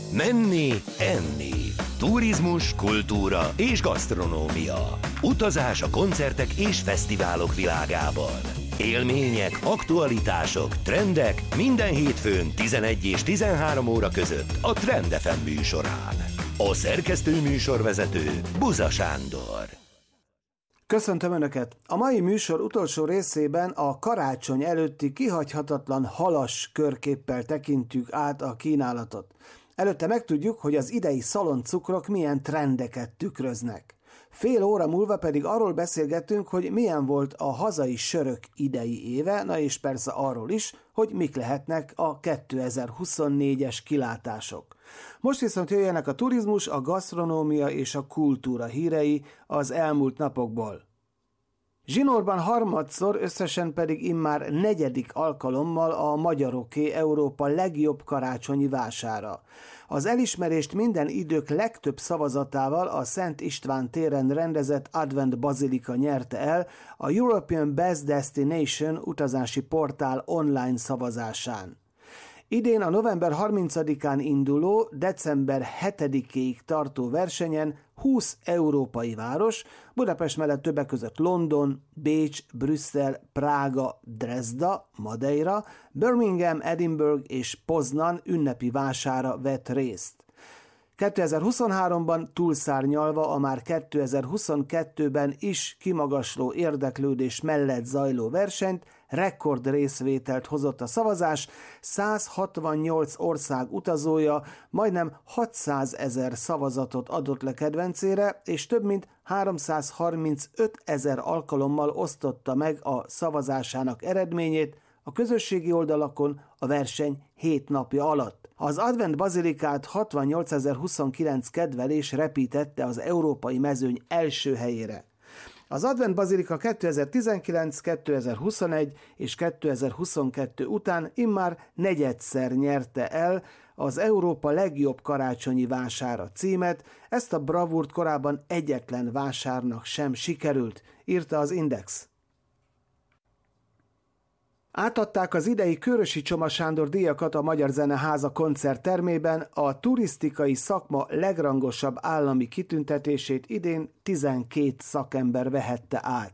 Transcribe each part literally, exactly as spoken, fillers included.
Menni, enni. Turizmus, kultúra és gasztronómia. Utazás a koncertek és fesztiválok világában. Élmények, aktualitások, trendek minden hétfőn tizenegy és tizenhárom óra között a Trend ef em műsorán. A szerkesztő műsorvezető Buza Sándor. Köszöntöm Önöket! A mai műsor utolsó részében a karácsony előtti kihagyhatatlan halas körképpel tekintjük át a kínálatot. Előtte megtudjuk, hogy az idei szaloncukrok milyen trendeket tükröznek. Fél óra múlva pedig arról beszélgetünk, hogy milyen volt a hazai sörök idei éve, na és persze arról is, hogy mik lehetnek a kétezer-huszonnégyes kilátások. Most viszont jöjjenek a turizmus, a gasztronómia és a kultúra hírei az elmúlt napokból. Zsinórban harmadszor, összesen pedig immár negyedik alkalommal a magyaroké Európa legjobb karácsonyi vására. Az elismerést minden idők legtöbb szavazatával a Szent István téren rendezett Advent Bazilika nyerte el a European Best Destination utazási portál online szavazásán. Idén a november harmincadikán induló, december hetedikéig tartó versenyen húsz európai város, Budapest mellett többek között London, Bécs, Brüsszel, Prága, Dresda, Madeira, Birmingham, Edinburgh és Poznan ünnepi vására vett részt. kétezer-huszonháromban túlszárnyalva a már kétezer-huszonkettőben is kimagasló érdeklődés mellett zajló versenyt, rekord részvételt hozott a szavazás, száz hatvannyolc ország utazója majdnem hatszázezer szavazatot adott le kedvencére, és több mint háromszázharmincöt ezer alkalommal osztotta meg a szavazásának eredményét a közösségi oldalakon a verseny hét napja alatt. Az Advent Bazilikát hatvannyolcezer-huszonkilenc kedvelés repítette az európai mezőny első helyére. Az Advent Bazilika kétezer-tizenkilenc, kétezer-huszonegy és kétezer-huszonkettő után immár negyedszer nyerte el az Európa legjobb karácsonyi vására címet, ezt a bravúrt korábban egyetlen vásárnak sem sikerült, írta az Index. Átadták az idei Kőrösi Csoma Sándor díjakat a Magyar Zeneháza koncerttermében, a turisztikai szakma legrangosabb állami kitüntetését idén tizenkét szakember vehette át.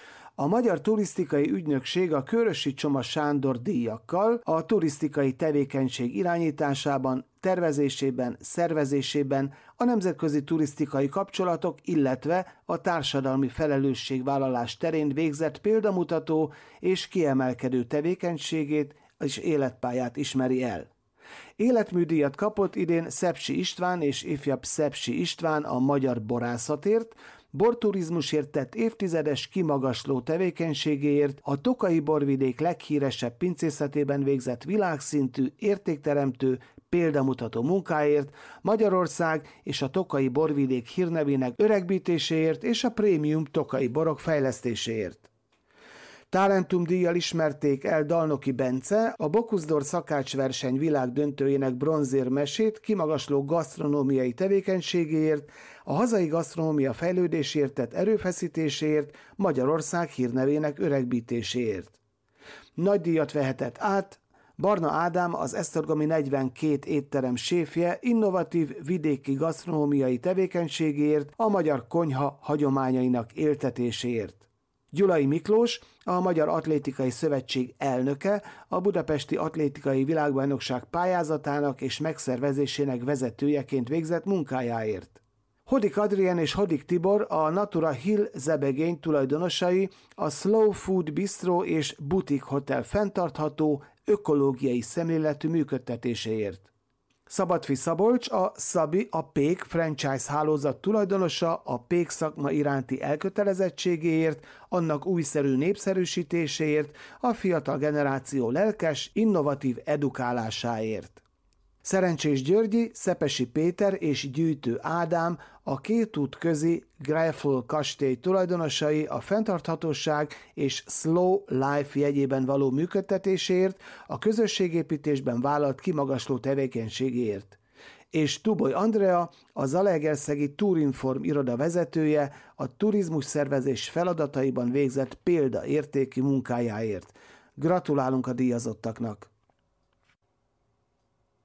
A Magyar Turisztikai Ügynökség a Kőrösi Csoma Sándor díjakkal a turisztikai tevékenység irányításában, tervezésében, szervezésében, a nemzetközi turisztikai kapcsolatok, illetve a társadalmi felelősségvállalás terén végzett példamutató és kiemelkedő tevékenységét és életpályát ismeri el. Életműdíjat kapott idén Szepsi István és ifjabb Szepsi István a magyar borászatért, borturizmusért tett évtizedes kimagasló tevékenységéért, a Tokaji borvidék leghíresebb pincészetében végzett világszintű, értékteremtő, példamutató munkáért, Magyarország és a Tokaji borvidék hírnevének öregbítéséért és a prémium tokaji borok fejlesztéséért. Talentumdíjjal ismerték el Dalnoki Bence, a Bocuse szakácsverseny világdöntőjének bronzérmesét kimagasló gasztronómiai tevékenységéért, a hazai gasztronómia fejlődésért tett erőfeszítéséért, Magyarország hírnevének öregbítéséért. Nagy díjat vehetett át Barna Ádám, az esztergomi negyvenkét étterem séfje innovatív vidéki gasztronómiai tevékenységéért, a magyar konyha hagyományainak éltetéséért. Gyulai Miklós, a Magyar Atlétikai Szövetség elnöke, a Budapesti Atlétikai Világbajnokság pályázatának és megszervezésének vezetőjeként végzett munkájáért. Hodik Adrien és Hodik Tibor, a Natura Hill zebegény tulajdonosai, a Slow Food Bistro és Butik Hotel fenntartható, ökológiai szemléletű működtetéséért. Szabadfi Szabolcs, a Szabi, a Pék franchise hálózat tulajdonosa, a pék szakma iránti elkötelezettségéért, annak újszerű népszerűsítéséért, a fiatal generáció lelkes, innovatív edukálásáért. Szerencsés Györgyi, Szepesi Péter és Gyűjtő Ádám, a két út közi Greifel kastély tulajdonosai a fenntarthatóság és Slow Life jegyében való működtetésért, a közösségépítésben vállalt kimagasló tevékenységért. És Tuboly Andrea, a Zalaegerszegi Tourinform iroda vezetője, a turizmus szervezés feladataiban végzett példaértékű munkájáért. Gratulálunk a díjazottaknak!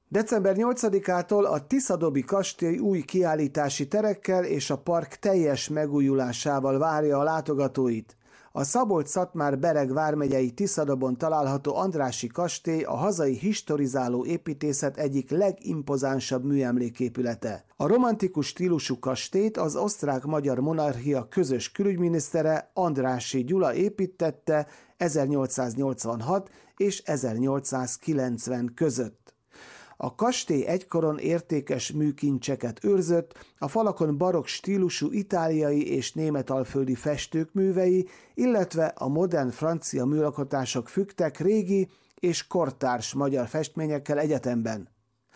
december nyolcadikától a Tiszadobi kastély új kiállítási terekkel és a park teljes megújulásával várja a látogatóit. A Szabolcs-Szatmár-Bereg vármegyei Tiszadobon található Andrássy kastély a hazai historizáló építészet egyik legimpozánsabb műemléképülete. A romantikus stílusú kastélyt az osztrák-magyar monarchia közös külügyminisztere, Andrássy Gyula építtette ezernyolcszáznyolcvanhat és ezernyolcszázkilencven között. A kastély egykoron értékes műkincseket őrzött, a falakon barokk stílusú itáliai és németalföldi festők művei, illetve a modern francia műalkotások függtek régi és kortárs magyar festményekkel egyetemben.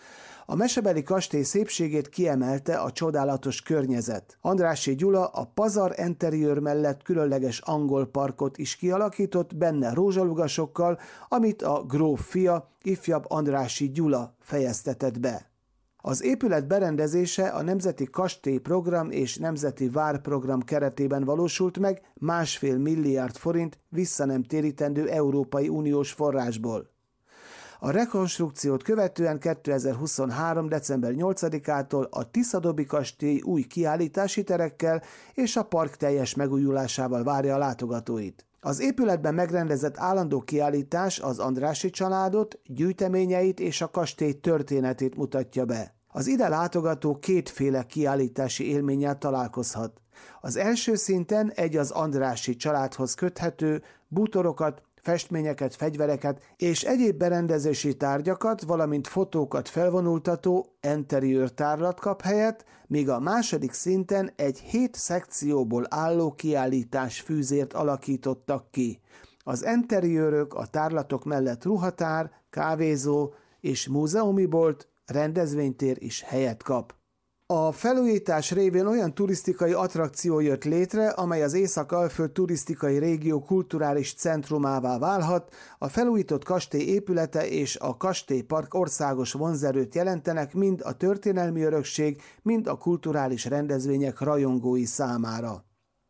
A mesebeli kastély szépségét kiemelte a csodálatos környezet. Andrássy Gyula a pazar interiőr mellett különleges angol parkot is kialakított, benne rózsalugasokkal, amit a gróf fia, ifjabb Andrássy Gyula fejeztetett be. Az épület berendezése a Nemzeti Kastélyprogram és Nemzeti Várprogram keretében valósult meg másfél milliárd forint visszanemtérítendő Európai Uniós forrásból. A rekonstrukciót követően kétezer-huszonhárom. december nyolcadikától a Tiszadobi kastély új kiállítási terekkel és a park teljes megújulásával várja a látogatóit. Az épületben megrendezett állandó kiállítás az Andrássy családot, gyűjteményeit és a kastély történetét mutatja be. Az ide látogató kétféle kiállítási élménnyel találkozhat. Az első szinten egy az Andrássy családhoz köthető bútorokat, festményeket, fegyvereket és egyéb berendezési tárgyakat, valamint fotókat felvonultató interiőr tárlat kap helyet, míg a második szinten egy hét szekcióból álló kiállítás fűzért alakítottak ki. Az interiőrök a tárlatok mellett ruhatár, kávézó és múzeumi bolt, rendezvénytér is helyet kap. A felújítás révén olyan turisztikai attrakció jött létre, amely az Észak-Alföld turisztikai régió kulturális centrumává válhat, a felújított kastély épülete és a kastélypark országos vonzerőt jelentenek mind a történelmi örökség, mind a kulturális rendezvények rajongói számára.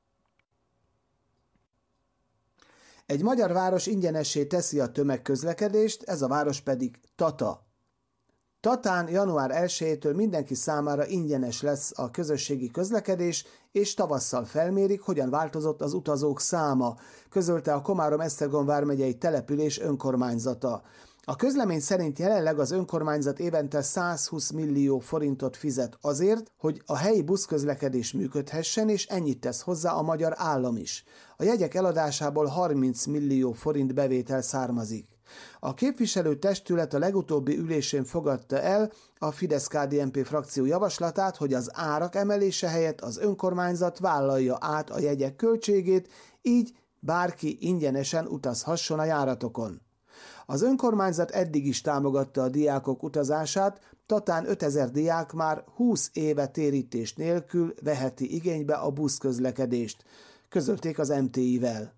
Egy magyar város ingyenessé teszi a tömegközlekedést, ez a város pedig Tata. Tatán január elsejétől mindenki számára ingyenes lesz a közösségi közlekedés, és tavasszal felmérik, hogyan változott az utazók száma, közölte a Komárom-Esztergom vármegyei település önkormányzata. A közlemény szerint jelenleg az önkormányzat évente százhúsz millió forintot fizet azért, hogy a helyi buszközlekedés működhessen, és ennyit tesz hozzá a magyar állam is. A jegyek eladásából harminc millió forint bevétel származik. A képviselő testület a legutóbbi ülésén fogadta el a Fidesz-ká dé en pé frakció javaslatát, hogy az árak emelése helyett az önkormányzat vállalja át a jegyek költségét, így bárki ingyenesen utazhasson a járatokon. Az önkormányzat eddig is támogatta a diákok utazását, Tatán ötezer diák már húsz éve térítés nélkül veheti igénybe a buszközlekedést, közölték az em té i-vel.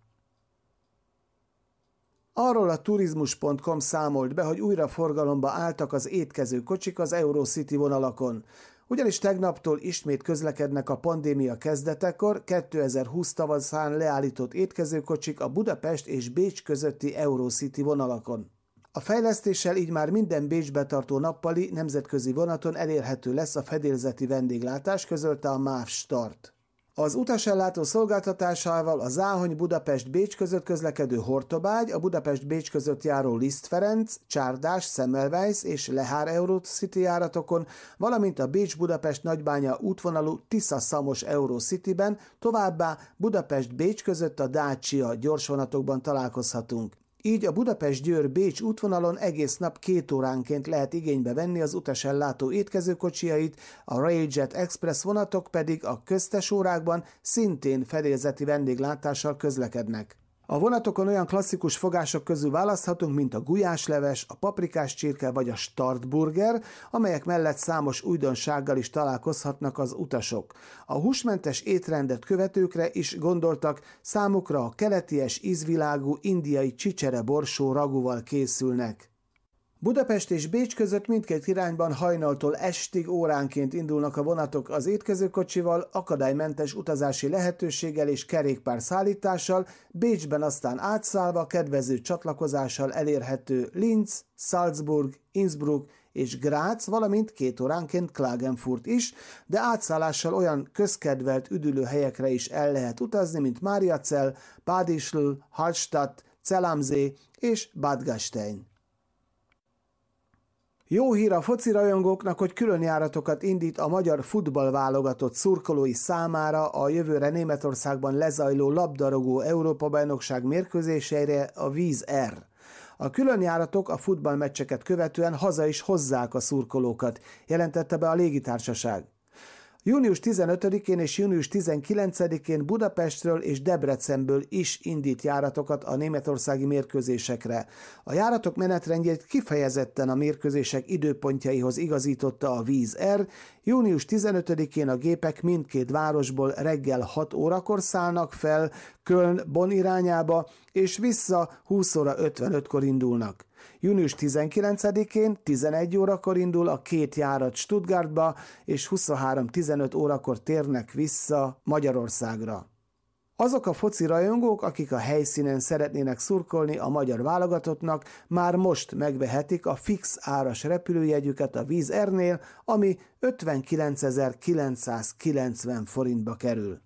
Arról a turizmus pont com számolt be, hogy újra forgalomba álltak az étkező kocsik az Eurocity vonalakon. Ugyanis tegnaptól ismét közlekednek a pandémia kezdetekor kétezer-húsz tavaszán leállított étkezőkocsik a Budapest és Bécs közötti Eurocity vonalakon. A fejlesztéssel így már minden Bécsbe tartó nappali nemzetközi vonaton elérhető lesz a fedélzeti vendéglátás, közölte a MÁV Start. Az utasellátó szolgáltatásával a Záhony-Budapest-Bécs között közlekedő Hortobágy, a Budapest-Bécs között járó Liszt-Ferenc, Csárdás, Semmelweis és Lehár Eurocity járatokon, valamint a Bécs-Budapest-Nagybánya útvonalú Tisza-Szamos Eurocityben, továbbá Budapest-Bécs között a Dacia gyorsvonatokban találkozhatunk. Így a Budapest-Győr-Bécs útvonalon egész nap két óránként lehet igénybe venni az utasellátó étkezőkocsijait, a Railjet Express vonatok pedig a köztes órákban szintén fedélzeti vendéglátással közlekednek. A vonatokon olyan klasszikus fogások közül választhatunk, mint a gulyásleves, a paprikás csirke vagy a startburger, amelyek mellett számos újdonsággal is találkozhatnak az utasok. A húsmentes étrendet követőkre is gondoltak, számukra a keleties ízvilágú indiai csicsere borsó ragúval készülnek. Budapest és Bécs között mindkét irányban hajnaltól estig óránként indulnak a vonatok az étkezőkocsival, akadálymentes utazási lehetőséggel és kerékpár szállítással, Bécsben aztán átszállva kedvező csatlakozással elérhető Linz, Salzburg, Innsbruck és Graz, valamint két óránként Klagenfurt is, de átszállással olyan közkedvelt üdülőhelyekre is el lehet utazni, mint Mariazell, Bad Ischl, Hallstatt, Zell am See és Bad Gastein. Jó hír a focirajongóknak, hogy külön járatokat indít a magyar futballválogatott szurkolói számára a jövőre Németországban lezajló labdarúgó Európa-bajnokság mérkőzéseire a Wizz Air. A külön járatok a futballmeccseket követően haza is hozzák a szurkolókat, jelentette be a légitársaság. június tizenötödikén és június tizenkilencedikén Budapestről és Debrecenből is indít járatokat a németországi mérkőzésekre. A járatok menetrendjét kifejezetten a mérkőzések időpontjaihoz igazította a Wizz Air. június tizenötödikén a gépek mindkét városból reggel hat órakor szállnak fel Köln-Bonn irányába, és vissza húsz óra ötvenötkor indulnak. június tizenkilencedikén tizenegy órakor indul a két járat Stuttgartba, és huszonhárom tizenöt órakor térnek vissza Magyarországra. Azok a foci rajongók, akik a helyszínen szeretnének szurkolni a magyar válogatottnak, már most megvehetik a fix áras repülőjegyüket a Wizz Airnél, ami ötvenkilencezer-kilencszázkilencven forintba kerül.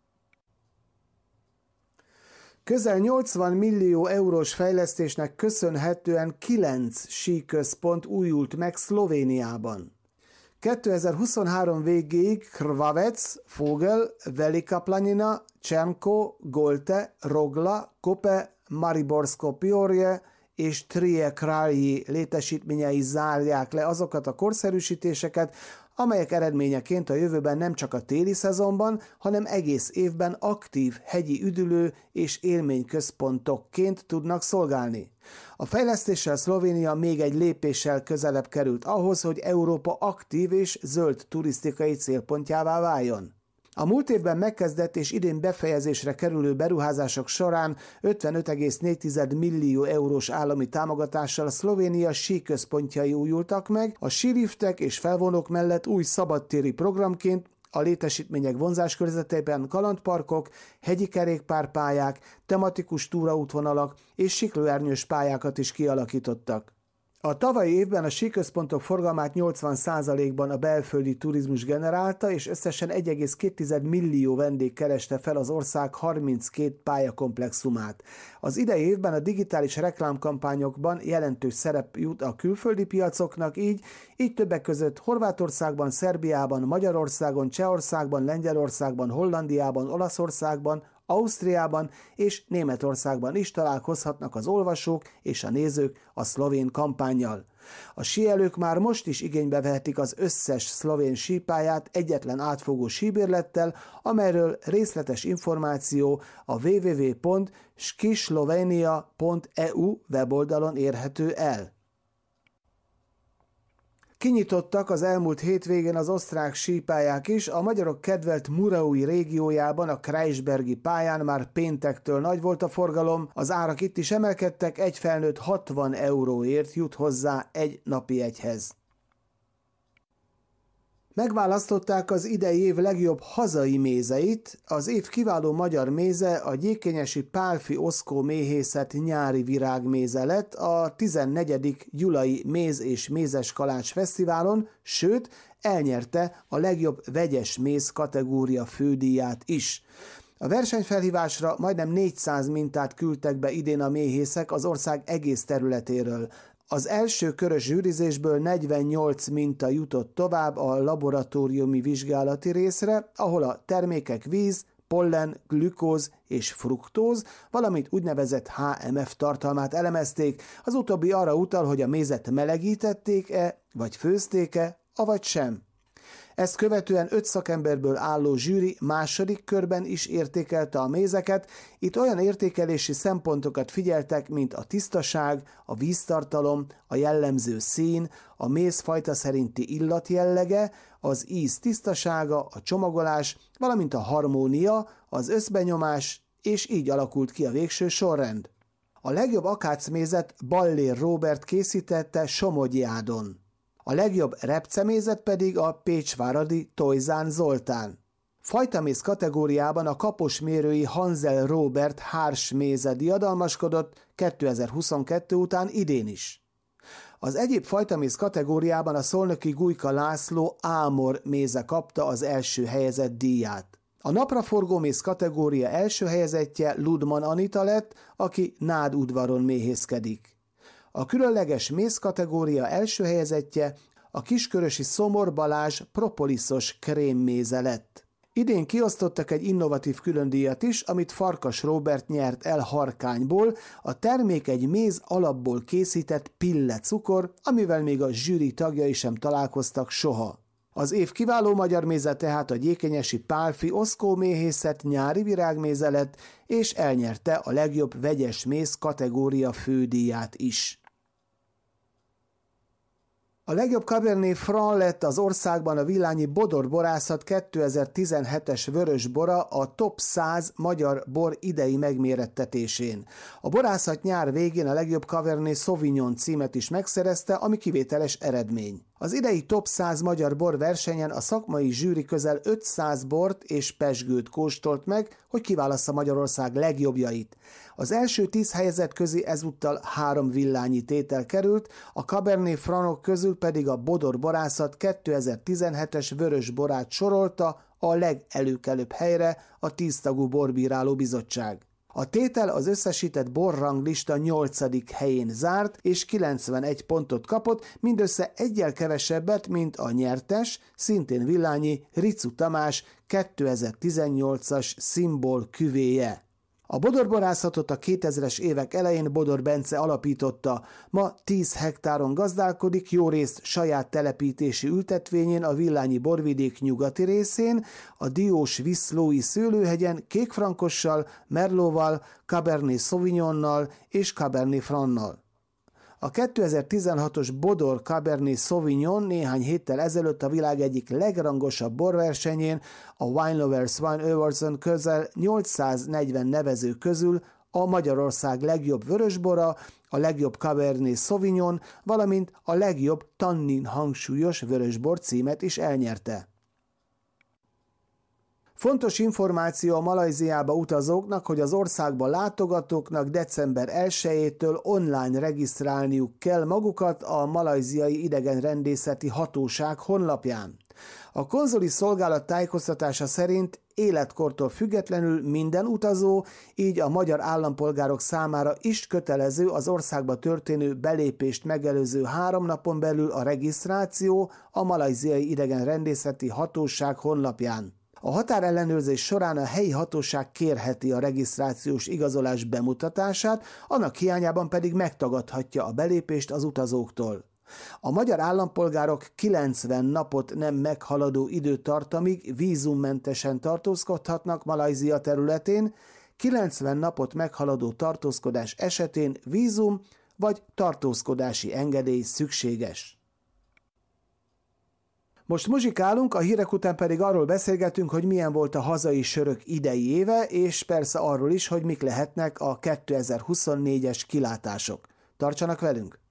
Közel nyolcvan millió eurós fejlesztésnek köszönhetően kilenc síközpont újult meg Szlovéniában. kétezer-huszonhárom végéig Krvavec, Fogel, Velika Planina, Černko, Golte, Rogla, Kope, Mariborsko Piorje és Trie Kralji létesítményei zárják le azokat a korszerűsítéseket, amelyek eredményeként a jövőben nem csak a téli szezonban, hanem egész évben aktív hegyi üdülő és élményközpontokként tudnak szolgálni. A fejlesztéssel Szlovénia még egy lépéssel közelebb került ahhoz, hogy Európa aktív és zöld turisztikai célpontjává váljon. A múlt évben megkezdett és idén befejezésre kerülő beruházások során ötvenöt egész négy millió eurós állami támogatással Szlovénia síközpontjai újultak meg, a síliftek és felvonók mellett új szabadtéri programként a létesítmények vonzáskörzetében kalandparkok, hegyi kerékpárpályák, tematikus túraútvonalak és siklóernyős pályákat is kialakítottak. A tavalyi évben a síközpontok forgalmát nyolcvan százalékban a belföldi turizmus generálta, és összesen egy egész két millió vendég kereste fel az ország harminckét pályakomplexumát. Az idei évben a digitális reklámkampányokban jelentős szerep jut a külföldi piacoknak, így, így többek között Horvátországban, Szerbiában, Magyarországon, Csehországban, Lengyelországban, Hollandiában, Olaszországban, Ausztriában és Németországban is találkozhatnak az olvasók és a nézők a szlovén kampánnyal. A síelők már most is igénybe vehetik az összes szlovén sípályát egyetlen átfogó síbérlettel, amelyről részletes információ a double-u double-u double-u pont skislovenia pont e u weboldalon érhető el. Kinyitottak az elmúlt hétvégén az osztrák sípályák is, a magyarok kedvelt Muraui régiójában a Kreisbergi pályán már péntektől nagy volt a forgalom, az árak itt is emelkedtek, egy felnőtt hatvan euróért jut hozzá egy napi jegyhez. Megválasztották az idei év legjobb hazai mézeit, az év kiváló magyar méze a gyékényesi Pálffy Oszkó méhészet nyári virágméze lett a tizennegyedik Gyulai Méz és Mézes Kalács Fesztiválon, sőt, elnyerte a legjobb vegyes méz kategória fődíját is. A versenyfelhívásra majdnem négyszáz mintát küldtek be idén a méhészek az ország egész területéről. Az első körös zsűrizésből negyvennyolc minta jutott tovább a laboratóriumi vizsgálati részre, ahol a termékek víz, pollen, glükóz és fruktóz, valamint úgynevezett há em ef tartalmát elemezték. Az utóbbi arra utal, hogy a mézet melegítették-e, vagy főzték-e, avagy sem. Ezt követően öt szakemberből álló zsűri második körben is értékelte a mézeket. Itt olyan értékelési szempontokat figyeltek, mint a tisztaság, a víztartalom, a jellemző szín, a mézfajta szerinti illat jellege, az íz tisztasága, a csomagolás, valamint a harmónia, az összbenyomás, és így alakult ki a végső sorrend. A legjobb akácmézet Ballér Róbert készítette Somogyjádon. A legjobb repcemézet pedig a pécsváradi Tojzán Zoltán. Fajtaméz kategóriában a kaposmérői Hanzel Róbert hárs méze diadalmaskodott kétezer-huszonkettő után idén is. Az egyéb fajtaméz kategóriában a szolnoki Gujka László ámor méze kapta az első helyezett díját. A napraforgó méz kategória első helyezettje Ludman Anita lett, aki nádudvaron méhészkedik. A különleges méz kategória első helyezettje a kiskörösi Szomor Balázs propoliszos krémméze lett. Idén kiosztottak egy innovatív különdíjat is, amit Farkas Róbert nyert el Harkányból, a termék egy méz alapból készített pillecukor, amivel még a zsűri tagjai sem találkoztak soha. Az év kiváló magyar méze tehát a gyékenyesi Pálfi Oszkó méhészet nyári virágméze lett, és elnyerte a legjobb vegyes méz kategória fődíját is. A legjobb Cabernet Franc lett az országban a Villányi Bodor Borászat kétezer-tizenhetes vörösbora a top száz magyar bor idei megmérettetésén. A borászat nyár végén a legjobb Cabernet Sauvignon címet is megszerezte, ami kivételes eredmény. Az idei top száz magyar bor versenyen a szakmai zsűri közel ötszáz bort és pezsgőt kóstolt meg, hogy kiválassza Magyarország legjobbjait. Az első tíz helyezett közé ezúttal három villányi tétel került, a Cabernet Francok közül pedig a Bodor Borászat kétezer-tizenhetes vörös borát sorolta a legelőkelőbb helyre a tíztagú borbíráló bizottság. A tétel az összesített borranglista nyolcadik helyén zárt, és kilencvenegy pontot kapott, mindössze egyel kevesebbet, mint a nyertes, szintén villányi Ricu Tamás kétezer-tizennyolcas Szimbol küvéje. A bodorborászatot a kétezres évek elején Bodor Bence alapította. Ma tíz hektáron gazdálkodik, jó részt saját telepítési ültetvényén a Villányi borvidék nyugati részén, a diós Viszlói szőlőhegyen kékfrankossal, merlóval, Cabernet Sauvignonnal és Cabernet Franc-nal. A kétezer-tizenhatos Bodor Cabernet Sauvignon néhány héttel ezelőtt a világ egyik legrangosabb borversenyén, a Wine Lovers Wine Awards-on közel nyolcszáznegyven nevező közül a Magyarország legjobb vörösbora, a legjobb Cabernet Sauvignon, valamint a legjobb tannin hangsúlyos vörösbor címet is elnyerte. Fontos információ a Malajziába utazóknak, hogy az országba látogatóknak december elsejétől online regisztrálniuk kell magukat a malajziai idegenrendészeti hatóság honlapján. A konzuli szolgálat tájékoztatása szerint életkortól függetlenül minden utazó, így a magyar állampolgárok számára is kötelező az országba történő belépést megelőző három napon belül a regisztráció a malajziai idegenrendészeti hatóság honlapján. A határellenőrzés során a helyi hatóság kérheti a regisztrációs igazolás bemutatását, annak hiányában pedig megtagadhatja a belépést az utazóktól. A magyar állampolgárok kilencven napot nem meghaladó időtartamig vízummentesen tartózkodhatnak Malajzia területén, kilencven napot meghaladó tartózkodás esetén vízum vagy tartózkodási engedély szükséges. Most muzsikálunk, a hírek után pedig arról beszélgetünk, hogy milyen volt a hazai sörök idei éve, és persze arról is, hogy mik lehetnek a kétezer-huszonnégyes kilátások. Tartsanak velünk!